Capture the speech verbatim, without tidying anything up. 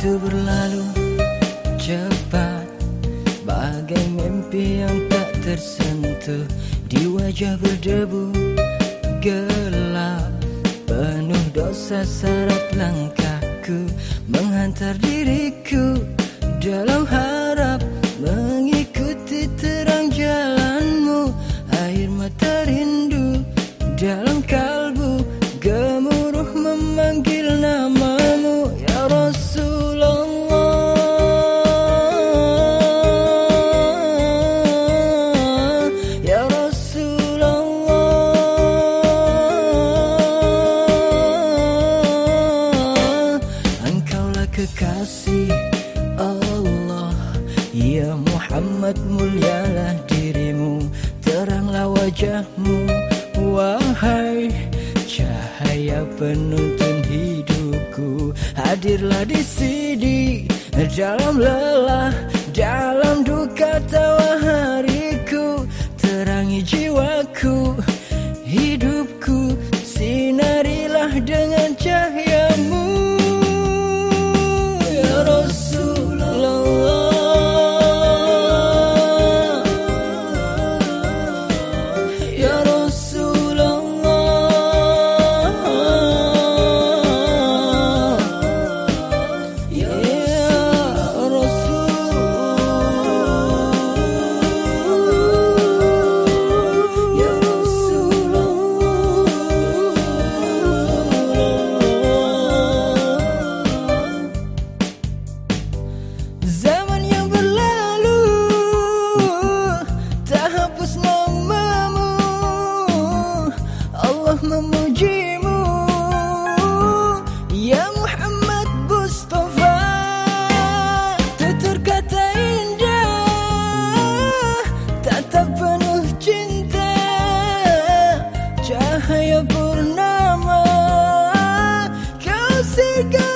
Waktu berlalu cepat, bagai mimpi yang tak tersentuh. Di wajah berdebu gelap, penuh dosa syarat langkahku, menghantar diriku dalam harap mengikuti terang jalanmu. Air mata rindu dalam kalbu, gemuruh memanggil namamu, ya Rasulullah. Ya Rasulullah, Engkaulah kekasih Allah, ya Muhammad, mulialah dirimu, teranglah wajahmu, wahai cahaya penuntun hidupku. Hadirlah di sini dalam lelah, dalam duka tawa hariku, terangi jiwaku, hidupku, sinarilah dengan cahayamu, ya Rasulullah. Ya zaman yang berlalu tak hapus namamu, Allah memujimu, ya Muhammad Mustafa. Tutur kata indah, tatap penuh cinta, cahaya purnama, kau segala